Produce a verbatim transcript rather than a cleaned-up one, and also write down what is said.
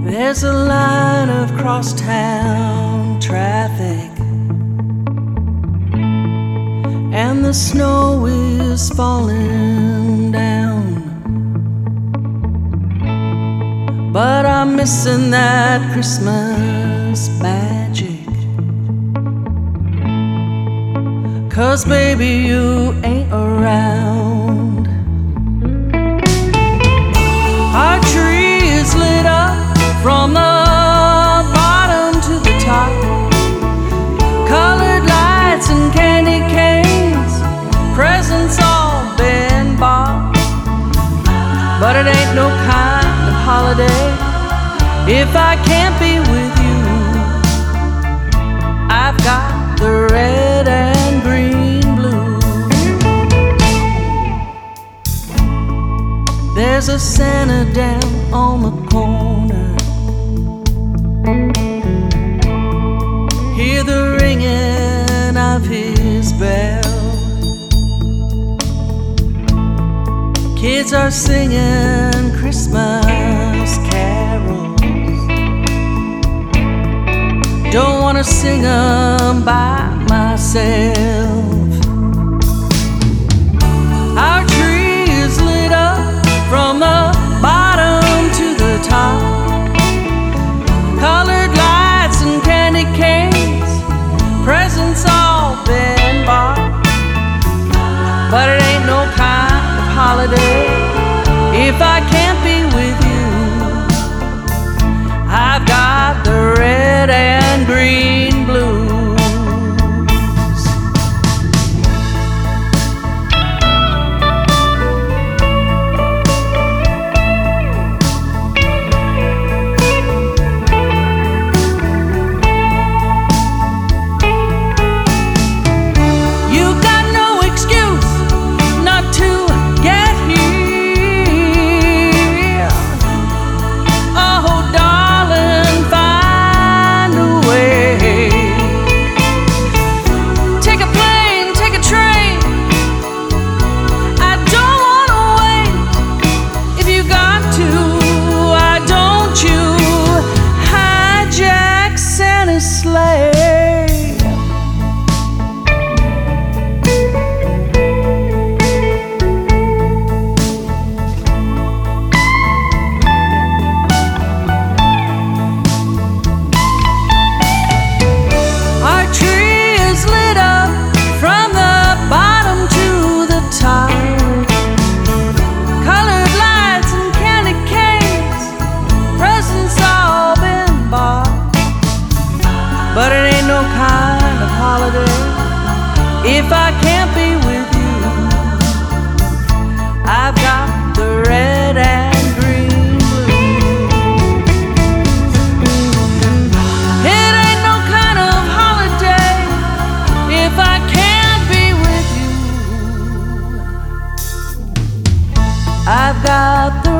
There's a line of crosstown traffic, and the snow is falling down. But I'm missing that Christmas magic, 'cause baby, you ain't around. Our tree is lit up from the bottom to the top. Colored lights and candy canes, presents all been bought. But it ain't no kind of holiday if I can't be with you. I've got the red and green blues. There's a Santa down on the corner, hear the ringing of his bell. Kids are singing Christmas carols. Don't wanna sing 'em by myself. Our tree is lit up from the bottom to the top. Colored lights and candy canes, presents all been bought. But it ain't no kind of holiday if I can't be with you. I've got the red and green blues. But it ain't no kind of holiday if I can't be with you. I've got the red and green blues. It ain't no kind of holiday if I can't be with you. I've got the